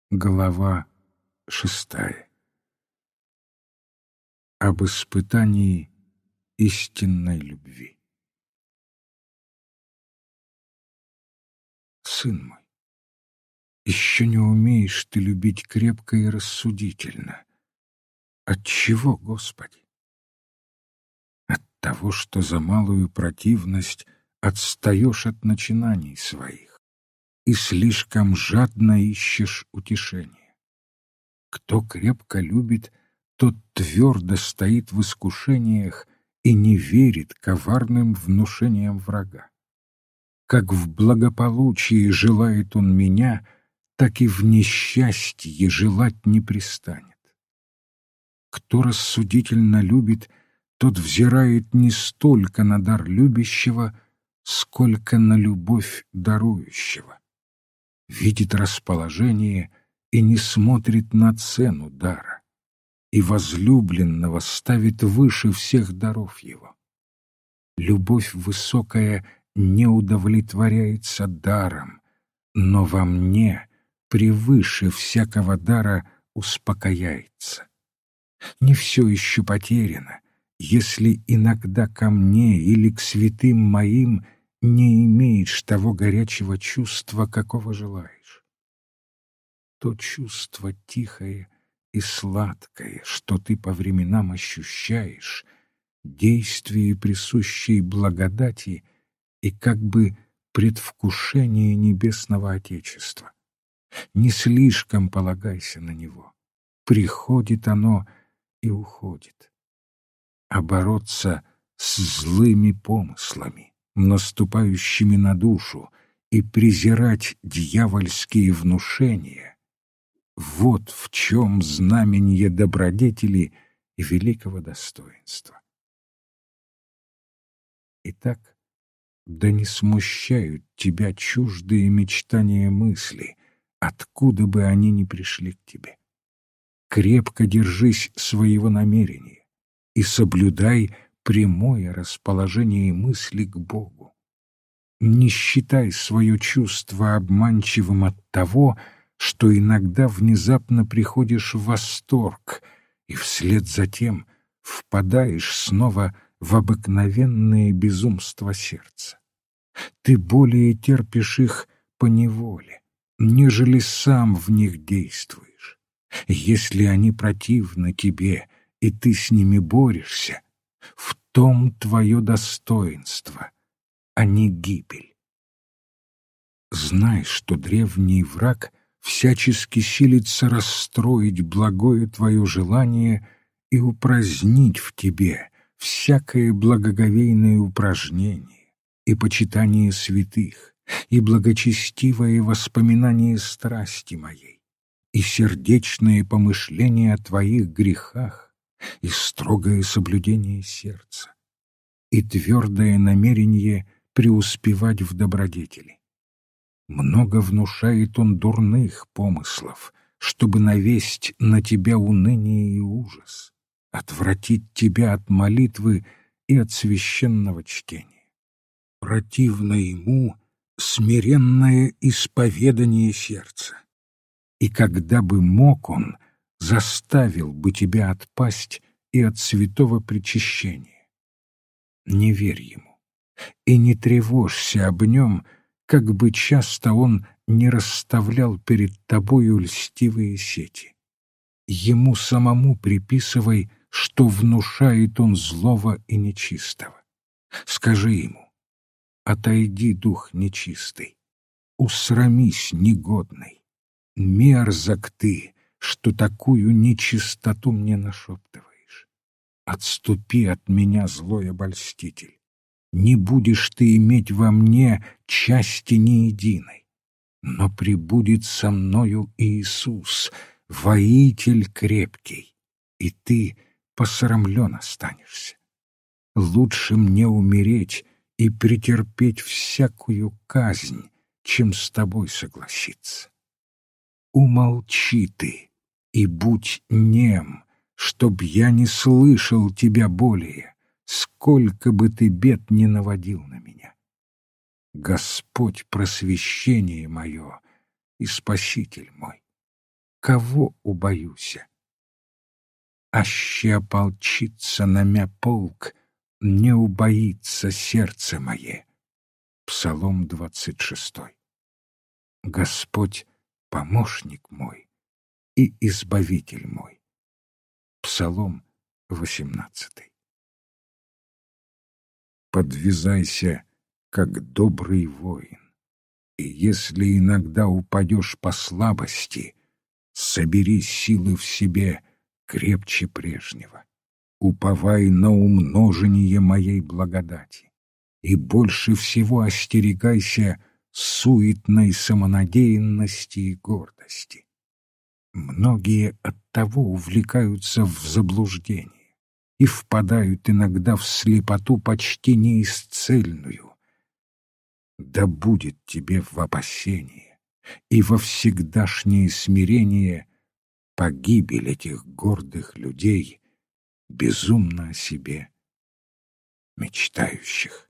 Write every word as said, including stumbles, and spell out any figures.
Глава шестая. Об испытании истинной любви. Сын мой, еще не умеешь ты любить крепко и рассудительно. Отчего, Господи? От того, что за малую противность отстаешь от начинаний своих и слишком жадно ищешь утешения. Кто крепко любит, тот твердо стоит в искушениях и не верит коварным внушениям врага. Как в благополучии желает он меня, так и в несчастье желать не пристанет. Кто рассудительно любит, тот взирает не столько на дар любящего, сколько на любовь дарующего. Видит расположение и не смотрит на цену дара, и возлюбленного ставит выше всех даров его. Любовь высокая не удовлетворяется даром, но во мне превыше всякого дара успокояется. Не все еще потеряно, если иногда ко мне или к святым моим не имеешь того горячего чувства, какого желаешь. То чувство тихое и сладкое, что ты по временам ощущаешь, действие присущей благодати и как бы предвкушение небесного Отечества. Не слишком полагайся на него. Приходит оно и уходит. А бороться с злыми помыслами, наступающими на душу, и презирать дьявольские внушения — вот в чем знаменье добродетели и великого достоинства. Итак, да не смущают тебя чуждые мечтания мысли, откуда бы они ни пришли к тебе. Крепко держись своего намерения и соблюдай прямое расположение мысли к Богу. Не считай свое чувство обманчивым от того, что иногда внезапно приходишь в восторг и вслед за тем впадаешь снова в обыкновенное безумство сердца. Ты более терпишь их поневоле, нежели сам в них действуешь. Если они противны тебе, и ты с ними борешься, в том твое достоинство, а не гибель. Знай, что древний враг всячески силится расстроить благое твое желание и упразднить в тебе всякое благоговейное упражнение и почитание святых, и благочестивое воспоминание страсти моей, и сердечные помышления о твоих грехах, и строгое соблюдение сердца, и твердое намерение преуспевать в добродетели. Много внушает он дурных помыслов, чтобы навесть на тебя уныние и ужас, отвратить тебя от молитвы и от священного чтения. Противно ему смиренное исповедание сердца, и когда бы мог он, заставил бы тебя отпасть и от святого причащения. Не верь ему и не тревожься об нем, как бы часто он не расставлял перед тобою льстивые сети. Ему самому приписывай, что внушает он злого и нечистого. Скажи ему: отойди, дух нечистый, усрамись, негодный, мерзок ты, что такую нечистоту мне нашептываешь. Отступи от меня, злой обольститель. Не будешь ты иметь во мне части ни единой. Но пребудет со мною Иисус, воитель крепкий, и ты посрамлен останешься. Лучше мне умереть и претерпеть всякую казнь, чем с тобой согласиться. Умолчи ты и будь нем, чтоб я не слышал тебя более, сколько бы ты бед не наводил на меня. Господь — просвещение мое и Спаситель мой. кого убоюся? Аще ополчится на мя полк, не убоится сердце мое. Псалом двадцать шестой. Господь — помощник мой и избавитель мой. Псалом восемнадцатый. Подвязайся, как добрый воин, и если иногда упадешь по слабости, собери силы в себе крепче прежнего. Уповай на умножение моей благодати, и больше всего остерегайся суетной самонадеянности и гордости. Многие оттого увлекаются в заблуждение и впадают иногда в слепоту почти неисцельную. Да будет тебе в опасение и во всегдашнее смирение погибель этих гордых людей, безумно о себе мечтающих.